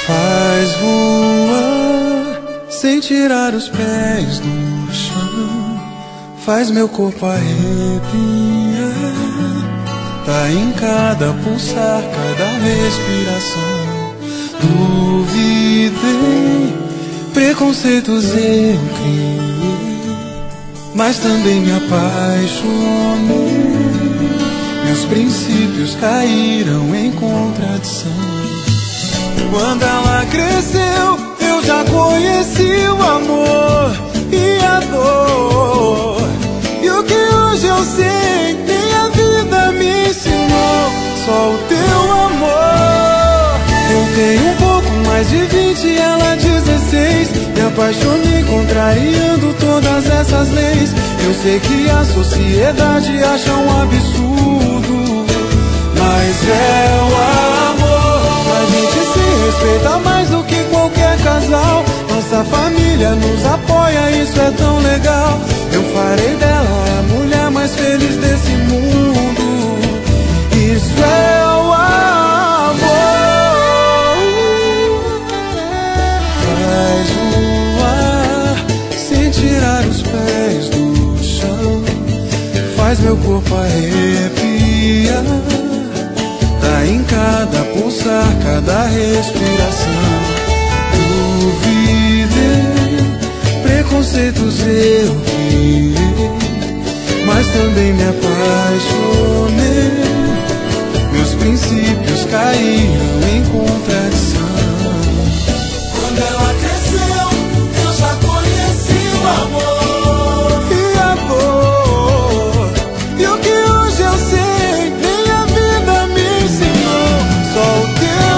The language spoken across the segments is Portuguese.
Faz voar sem tirar os pés do chão, faz meu corpo arrepiar. Tá em cada pulsar, cada respiração. Duvidei, preconceitos eu criei, mas também me apaixonei. Meus princípios caíram em contradição. Quando ela cresceu, eu já conheci o amor e a dor. E o que hoje eu sei, nem a vida me ensinou, só o teu amor. Eu tenho um pouco mais de 20, ela 16. Me apaixonei contrariando todas essas leis. Eu sei que a sociedade acha um absurdo, mas é o amor. A gente se respeita mais do que qualquer casal. Nossa família nos apoia, isso é tão legal. Eu farei dela a mulher mais feliz desse mundo. Isso é o amor. Faz voar sem tirar os pés do chão, faz meu corpo arrepiar. Tá em cada pulsar, cada respiração. Duvidei, preconceitos eu criei, mas também me apaixonei. Meus princípios caíram em contradição. Quando ela cresceu, eu já conheci o amor e a dor. E o que hoje eu sei, nem a vida me ensinou, só o teu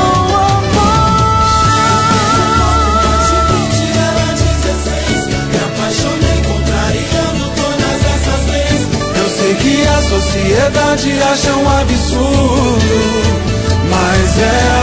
amor. Ela 16, me apaixonei contrariando todas essas leis. Eu sei que a sociedade acha um absurdo, mas é